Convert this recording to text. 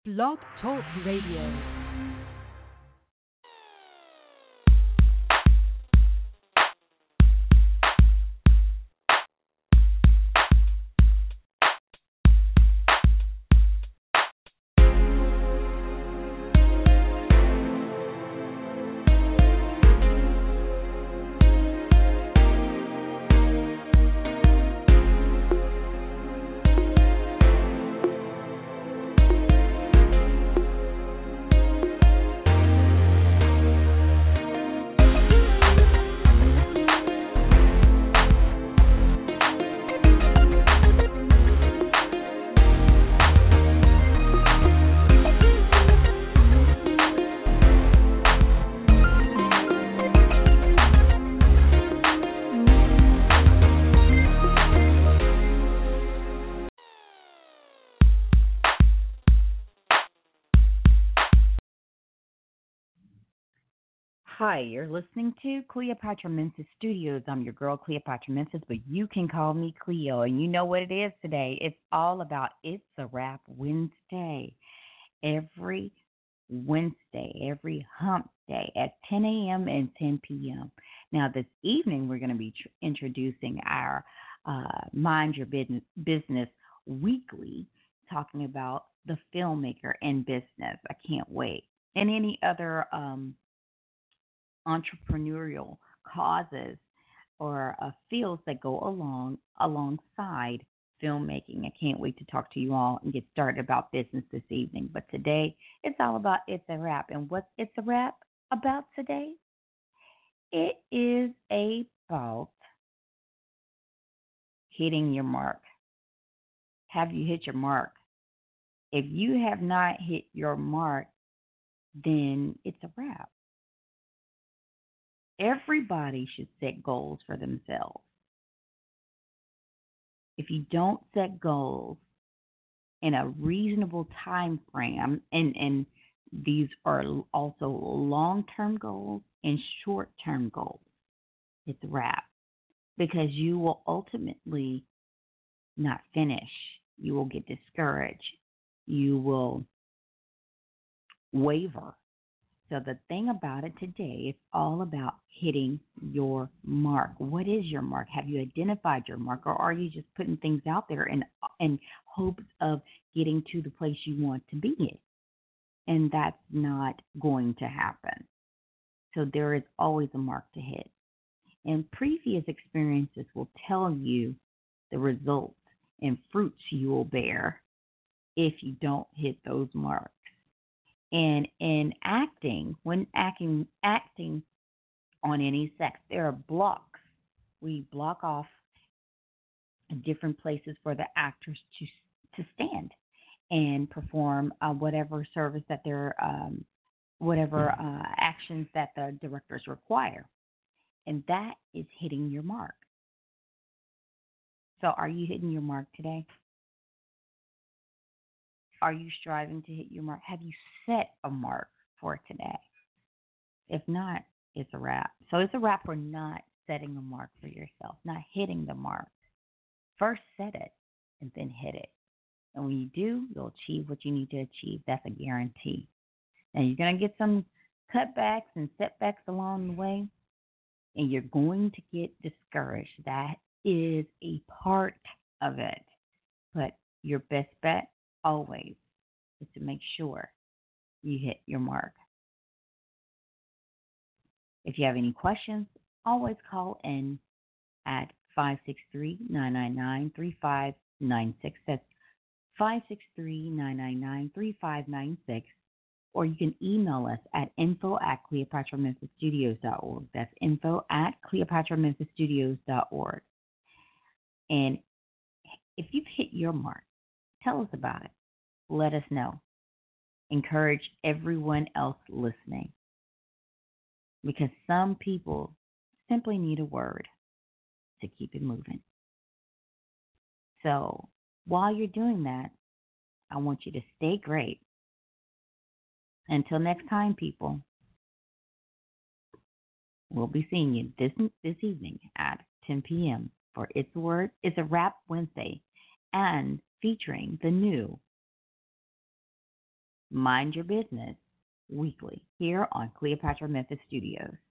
Blog Talk Radio. Hi, you're listening to Cleopatra Memphis Studios. I'm your girl, Cleopatra Memphis, but you can call me Cleo. And you know what it is today. It's all about It's a Wrap Wednesday. Every Wednesday, every hump day at 10 a.m. and 10 p.m. Now, this evening, we're going to be introducing our Mind Your Business Weekly, talking about the filmmaker and business. I can't wait. And any other entrepreneurial causes or fields that go alongside filmmaking. I can't wait to talk to you all and get started about business this evening. But today, it's all about It's a Wrap. And what's It's a Wrap about today? It is about hitting your mark. Have you hit your mark? If you have not hit your mark, then it's a wrap. Everybody should set goals for themselves. If you don't set goals in a reasonable time frame, and these are also long-term goals and short-term goals, it's a wrap, because you will ultimately not finish. You will get discouraged. You will waver. So the thing about it today, it's all about hitting your mark. What is your mark? Have you identified your mark, or are you just putting things out there in hopes of getting to the place you want to be? And that's not going to happen. So there is always a mark to hit. And previous experiences will tell you the results and fruits you will bear if you don't hit those marks. And in acting, when acting on any sex, there are blocks. We block off different places for the actors to stand and perform whatever service that they're, whatever actions that the directors require. And that is hitting your mark. So are you hitting your mark today? Are you striving to hit your mark? Have you set a mark for today? If not, it's a wrap. So it's a wrap for not setting a mark for yourself, not hitting the mark. First set it and then hit it. And when you do, you'll achieve what you need to achieve. That's a guarantee. And you're going to get some cutbacks and setbacks along the way, and you're going to get discouraged. That is a part of it. But your best bet always is to make sure you hit your mark. If you have any questions, always call in at 563-999-3596. That's 563-999-3596. Or you can email us at info@CleopatraMemphisStudios.org. That's info@CleopatraMemphisStudios.org. And if you've hit your mark, tell us about it. Let us know. Encourage everyone else listening, because some people simply need a word to keep it moving. So while you're doing that, I want you to stay great. Until next time, people, we'll be seeing you this evening at 10 p.m. for It's a Wrap Wednesday, and featuring the new Mind Your Business weekly here on Cleopatra Memphis Studios.